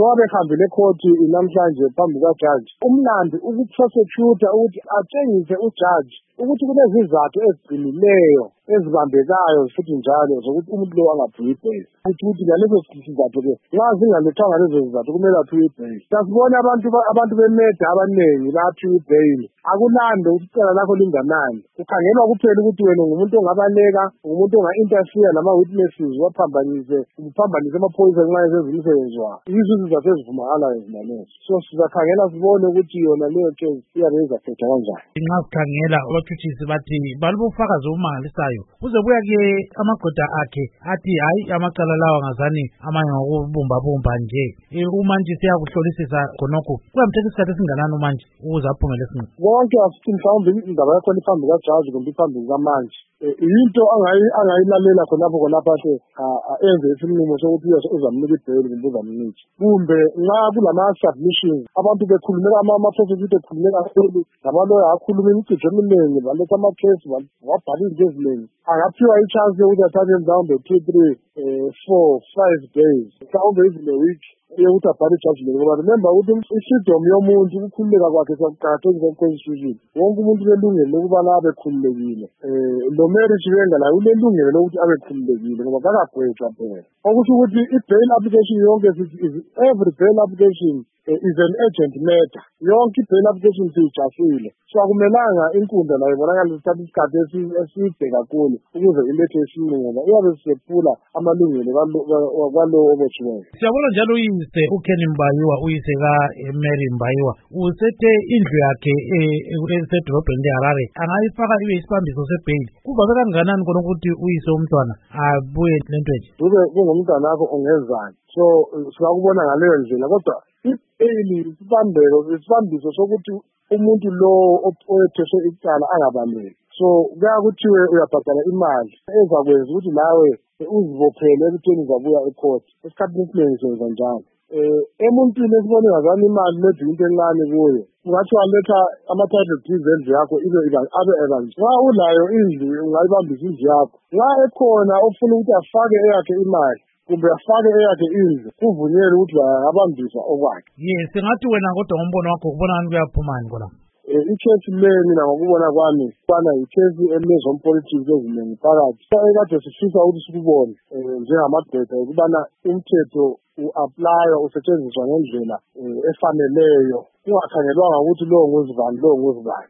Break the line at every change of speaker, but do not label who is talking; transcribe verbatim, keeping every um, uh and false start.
njengoba behambile ekhoti namhlanje phambi kwajaji, umlando ukuprosecute ukuthi atshengise ujaji ukuthi kunezizathu eziqinileyo ezibambekayo futhi njalo zokuthi umuntu lo angaphiwa ibhesi. Ukuthi ukuthi ngalezo sizathu-ke nxa zingalethwanga lezo zizathu kumele aphiwe ibhesi. Sasibona abantu abantu bemeda abaningi baphiwa ibhesi. Akulando ukuthi icala lakho linganani. Kukhangelwa kuphela ukuthi wena ngumuntu ongabaleka, ngumuntu onga-interfere nama-witnesses waphambanise uphambanise amaphoyisa ngenxa yezemisebenzi wakho. Yizo izizathu ezivumakalayo zinalezo. So sizakhangela sibone ukuthi yona leyo case iyabe izaphetha kanjani.
Nxa sikhangela abathuthisi bathi balubufakazi obumangalisayo kuzobuya-ke amagoda akhe athi hayi amacala lawa ngazani amanye ngokubumbabumba nje. Umanje siyakuhlolisisa khonokho kuyamthatha isikhathi esinganani umanje ukuze aphumele esinqe.
Konke asithi mhlawumbe indaba yakhona iphambi kajaji kumbe iphambi kukamanje into angayilalela khonapho khonapho ahle enze isinqumo sokuthi uzamnika ibheli kumbe uzamniki. Kumbe nxa kulama-submissions abantu bekhulumela ama-prosecutor ekhulumela kakhulu namaloya akhuluma imicijo eminingi baletha amakhesi wabhala izinto eziningi, angaphiwa i-chance yokuthi athathe mhlawumbe two three four five days mhlawumbe even a week yokuthi abhale ijudgment. Ngoba remember ukuthi i-freedom yomuntu ukukhululeka kwakhe kuqakathekile ku-constitution. Wonke umuntu unelungelo lokubana abe khululekile. Lo marriage benga layo unelungelo lokuthi abe khululekile ngoba kakagwetshwa phela. Okusho ukuthi i-bail application yonke every bail application is an urgent matter. Yonke i-bail application siyijasile. So akumelanga inkundla layo ibonakala isithatha isikhathi eside kakhulu ukuze ilethe isinqumo ngoba iyabe sisephula amalungelo kwalowo obotshiweyo.
Siyabona njalo uyise uKenny Mbayiwa, uyise kaMary Mbayiwa, usethe indlu yakhe esedolobheni leHarare angayifaka ibe isibambiso sebheli. Kuvabe kangakanani khona ukuthi uyise umntwana abuye lento nje?
Kube kungumntwana wakho ongezani. So singakubona ngaleyo ndlela kodwa ibheli isibambeko isibambiso sokuthi umuntu lo oyetheswe icala angabambeki. So kuya kuthiwe uyabhadala imali ezakwenza ukuthi nawe uzibophele ekutheni uzabuya ecourt. Esikhathini esiningi senza njalo. Emuntwini esibone ngazani imali ledwa into encane kuyo ungathi waletha ama-title deeds endlu yakho ibe abe ebanje. Nxa ulayo indlu ungayibambisa indlu yakho. Nxa ekhona ofuna ukuthi afake eyakhe imali kumbe afake eyakhe indlu kuvunyelwe ukuthi angabambisa okwakhe.
Yes, sengathi wena kodwa ngombono wakho kubonani kuyaphumani khona?
Ikhesi le mina ngokubona kwami kwana ikhesi enezompolitics eziningi phakathi. Ekade sifisa ukuthi sikubone njengamadoda ukubana umthetho u-apply usetshenziswa ngendlela efaneleyo kungakhangelwanga ukuthi lo nguzibani lo nguzibani.